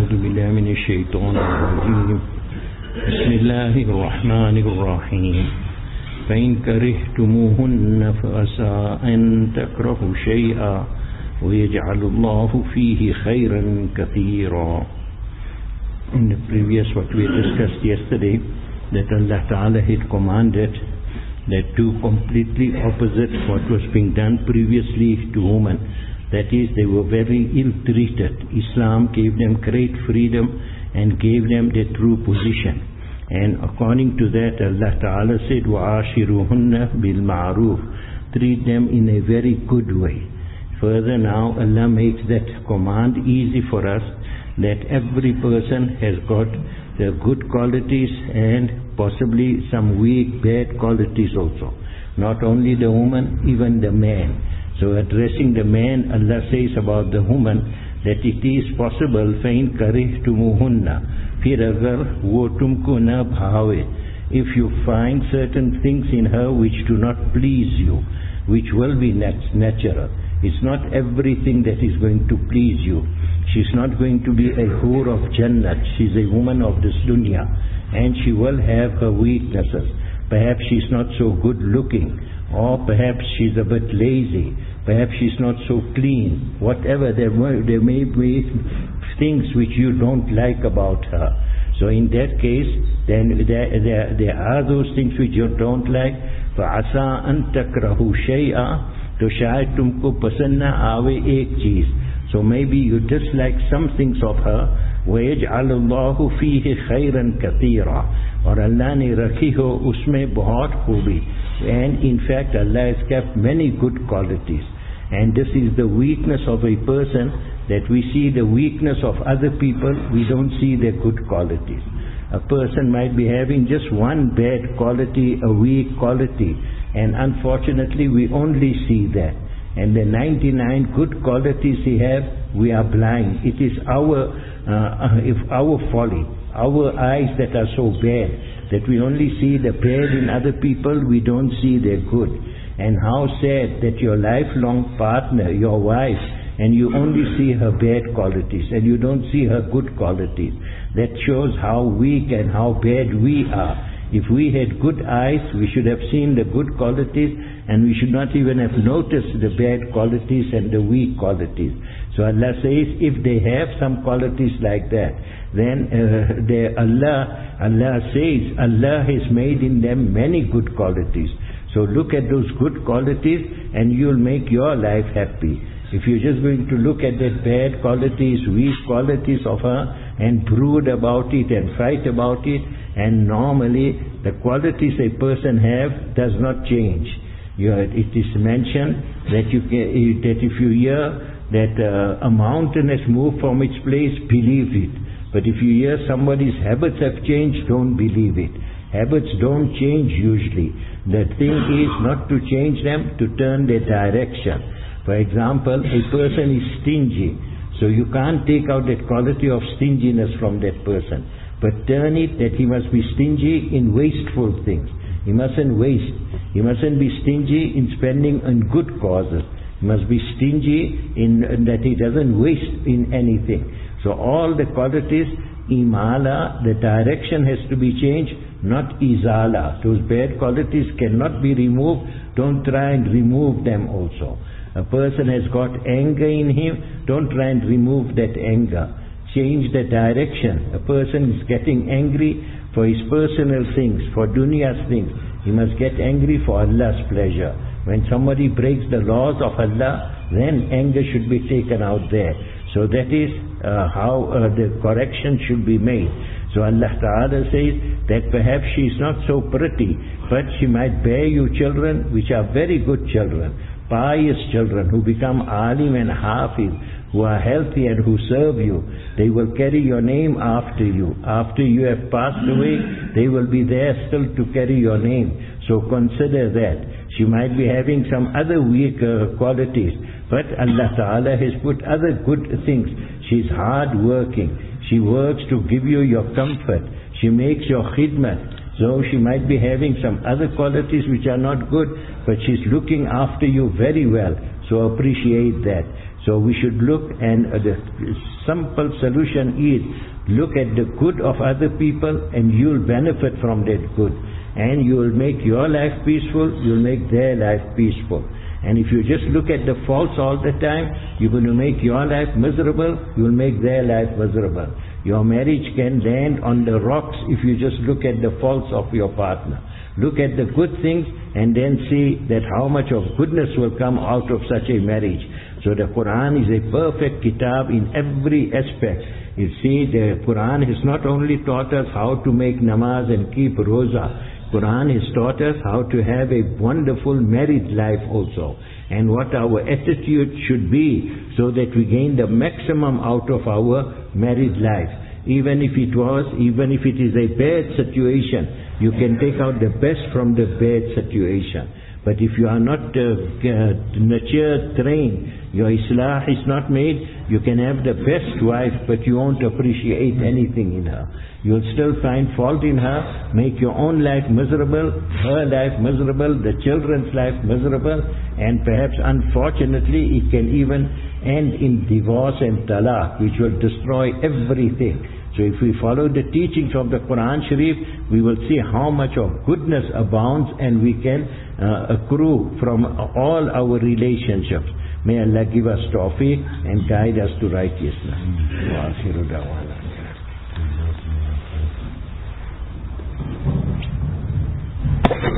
أعوذ بالله من الشيطان الرجيم بسم الله الرحمن الرحيم فإن كرهتموهن فعسى أن تكرهوا شيئا ويجعل الله فيه خيرا كثيرا. In the previous what we discussed yesterday, that Allah Ta'ala had commanded that do completely opposite what was being done previously to women. That is, they were very ill-treated. Islam gave them great freedom and gave them their true position. And according to that, Allah Ta'ala said, وَعَاشِرُهُنَّ بِالْمَعْرُوفِ, treat them in a very good way. Further now, Allah makes that command easy for us, that every person has got the good qualities and possibly some weak, bad qualities also. Not only the woman, even the man. So addressing the man, Allah says about the woman that it is possible, فَإِن كَرِهْتُمُوهُنَّ, फिर अगर वो तुमको न भावे, if you find certain things in her which do not please you, which will be natural. It's not everything that is going to please you. She's not going to be a hur of Jannat. She's a woman of this dunya, and she will have her weaknesses. Perhaps she's not so good looking, or perhaps she's a bit lazy, perhaps she's not so clean. Whatever, there may be things which you don't like about her. So in that case, then there are those things which you don't like. فَعَسَىٰ أَن تَكْرَهُوا شَيْئًا, तो शायद तुमको पसंद न आवे एक चीज. So maybe you dislike some things of her. وَيَجْعَلُ اللَّهُ فِيهِ خَيْرًا كَثِيرًا, और अल्लाह ने रखी हो उसमें बहुत खूबी. And in fact, Allah has kept many good qualities. And this is the weakness of a person, that we see the weakness of other people, we don't see their good qualities. A person might be having just one bad quality, a weak quality, and unfortunately we only see that. And the 99 good qualities he have, we are blind. It is our folly, our eyes that are so bad, that we only see the bad in other people, we don't see their good. And how sad that your lifelong partner, your wife, and you only see her bad qualities and you don't see her good qualities. That shows how weak and how bad we are. If we had good eyes, we should have seen the good qualities, and we should not even have noticed the bad qualities and the weak qualities. So Allah says, if they have some qualities like that, then Allah says, Allah has made in them many good qualities. So look at those good qualities and you'll make your life happy. If you're just going to look at the bad qualities, weak qualities of her, and brood about it and fight about it, and normally the qualities a person have does not change. It is mentioned that if you hear that a mountain has moved from its place, believe it. But if you hear somebody's habits have changed, don't believe it. Habits don't change usually. The thing is not to change them, to turn their direction. For example, a person is stingy, so you can't take out that quality of stinginess from that person, but turn it that he must be stingy in wasteful things. He mustn't waste. He mustn't be stingy in spending on good causes. He must be stingy in that he doesn't waste in anything. So all the qualities, imala, the direction has to be changed, not izala. Those bad qualities cannot be removed. Don't try and remove them also. A person has got anger in him, don't try and remove that anger. Change the direction. A person is getting angry for his personal things, for dunya's things. He must get angry for Allah's pleasure. When somebody breaks the laws of Allah, then anger should be taken out there. So that is how the correction should be made. So Allah Ta'ala says that perhaps she is not so pretty, but she might bear you children which are very good children, pious children who become alim and hafiz, who are healthy and who serve you. They will carry your name after you. After you have passed away, they will be there still to carry your name. So consider that. She might be having some other weak qualities, but Allah Ta'ala has put other good things. She's hard working. She works to give you your comfort. She makes your khidmat. So she might be having some other qualities which are not good, but she's looking after you very well. So appreciate that. So we should look, and the simple solution is, look at the good of other people and you'll benefit from that good. And you'll make your life peaceful, you'll make their life peaceful. And if you just look at the faults all the time, you're going to make your life miserable, you'll make their life miserable. Your marriage can land on the rocks if you just look at the faults of your partner. Look at the good things and then see that how much of goodness will come out of such a marriage. So the Quran is a perfect kitab in every aspect. You see, the Quran has not only taught us how to make namaz and keep roza. Quran has taught us how to have a wonderful married life also, and what our attitude should be so that we gain the maximum out of our married life. Even if it is a bad situation, you can take out the best from the bad situation. But if you are not nurtured, trained, your islah is not made, you can have the best wife, but you won't appreciate anything in her. You'll still find fault in her, make your own life miserable, her life miserable, the children's life miserable, and perhaps unfortunately it can even end in divorce and talaq, which will destroy everything. So if we follow the teachings of the Quran Sharif, we will see how much of goodness abounds, and we can accrue from all our relationships. May Allah give us tawfiq and guide us to righteousness. Wa akhiru da'wana.